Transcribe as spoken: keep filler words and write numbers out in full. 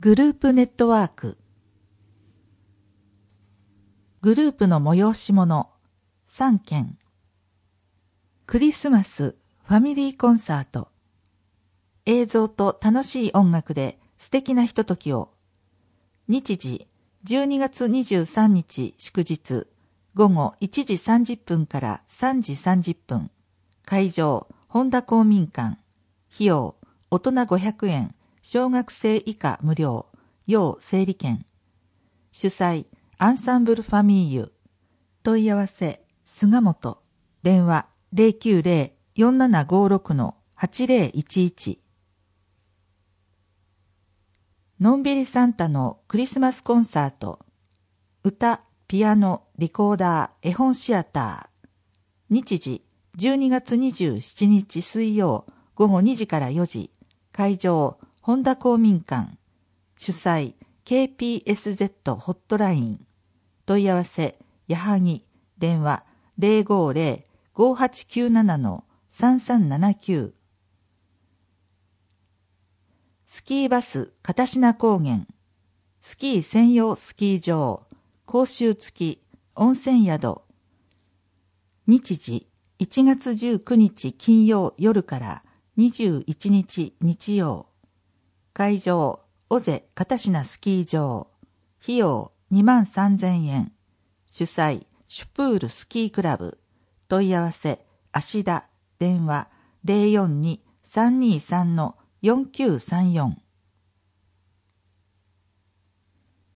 グループネットワーク。グループの催し物さんけん。クリスマスファミリーコンサート。映像と楽しい音楽で素敵なひとときを。日時じゅうにがつにじゅうさんにち祝日午後いちじさんじゅっぷんからさんじさんじゅっぷん。会場本田公民館。費用大人ごひゃくえん、小学生以下無料、要整理券。主催アンサンブルファミーユ。問い合わせ菅本。電話 ゼロきゅうゼロ よんななごろく はちゼロいちいち。のんびりサンタのクリスマスコンサート。歌、ピアノ、リコーダー、絵本シアター。日時じゅうにがつにじゅうしちにち水曜午後にじからよじ。会場本田公民館。主催 ケーピーエスゼット ホットライン。問い合わせやはぎ。電話 ゼロごゼロ ごはちきゅうなな さんさんななきゅう。スキーバス片品高原。スキー専用スキー場。講習付き温泉宿。日時いちがつじゅうくにち金曜夜からにじゅういちにち日曜。会場尾瀬片品スキー場。費用にまんさんぜんえん。主催シュプールスキークラブ。問い合わせ芦田。電話 ゼロよんに さんにさん よんきゅうさんよん。